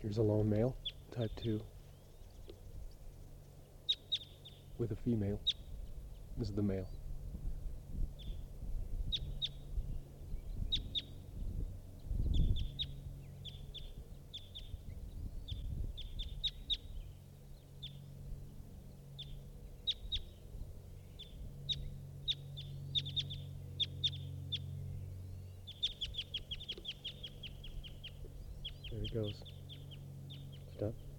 Here's a lone male, type 2, with a female. This is the male. There he goes. Stop.